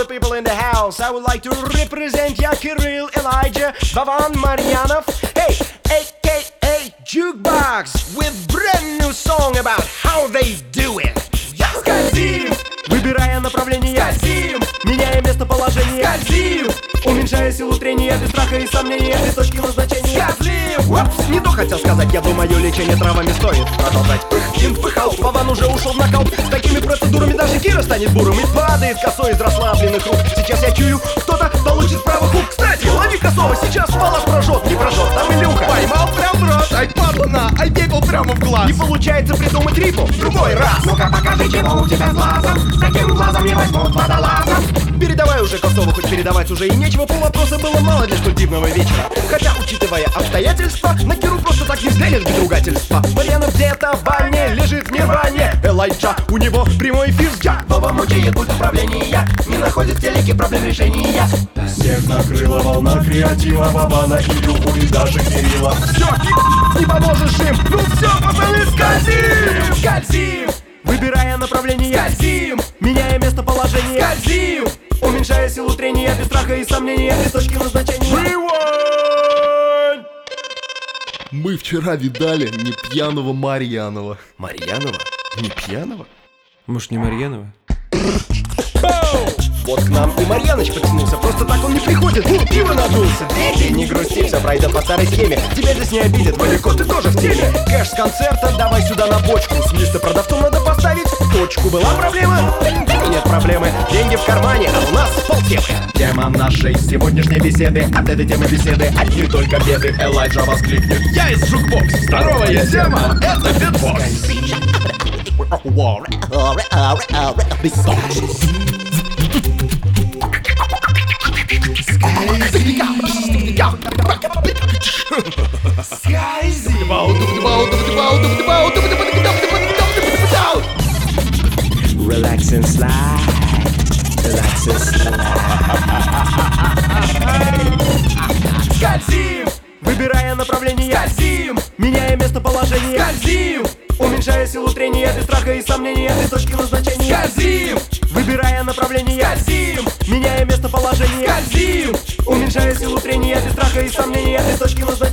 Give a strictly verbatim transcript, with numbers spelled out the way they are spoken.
the people in the house. I would like to represent ya, Kirill, Elijah, Vavan, Maryanov. Hey, A K A Jukebox with brand new song about how they do it. Скользим, выбирая направление, скользим, меняя местоположение, скользим, уменьшая силу трения, без страха и сомнения, без точки назначения. Скользим. Упс, не то хотел сказать, я думаю, лечение травами стоит продолжать. Пых, пыхал, Вован уже ушел в нокаут. С такими процедурами даже Кира станет бурым и падает косой из расслабленных рук. Сейчас я чую, кто-то получит в правый хук. Кстати, лови косого, сейчас палас прожжет, не прожжет, там Илюха. Поймал прям в рот, ай падлана, ай бегал прямо в глаз. Не получается придумать рифу в другой раз. Ну-ка покажи, чего у тебя с глазом. С таким глазом не возьмут водолазом. Передавай уже косого, хоть передавать уже и нечего. Полвопроса было мало для столь дивного вечера. Хотя, учитывая обстоятельства, на Киру просто так не взглянешь без ругательства. Марьянов где-то в ванне, лежит в нирване. Элайджа, у него прямой эфир с Джа. Вова мучает пульт управления, не находит в телеке проблем решения. Всех накрыла волна креатива, Вована, Илюху и даже Кирилла. Все, не, не поможешь им. Ну все, пацаны, скользим! Скользим, Выбирая направление, скользим, меняя местоположение, скользим, уменьшая силу трения, без страха и сомнения, без точки назначения. Rewind! Мы вчера видали не пьяного Марьянова. Марьянова? Не пьяного? Может, не Марьянова? Вот к нам и Марьяныч потянулся, просто так он не приходит, ну, пиво надулся. Ты не грусти, все пройдет по старой схеме. Тебя здесь не обидят, Валико, ты тоже в теме. Кэш с концерта, давай сюда на бочку. С места продавцом надо поставить точку. Была проблема? Нет проблемы, деньги в кармане, а у нас полтемы. Тема нашей сегодняшней беседы, от этой темы беседы одни только беды. Элайджа воскликнет: я из Джукбокс. Здоровая тема, это битбокс. Relax and slide. Relax and slide. скользим, Выбирая направление, скользим, меняя местоположение, скользим, уменьшая силу трения, без страха и сомнения, без точки назначения. скользим, Выбирая направление, скользим, меняя местоположение, скользим, уменьшая силу трения, без страха и сомнения, без точки назначения.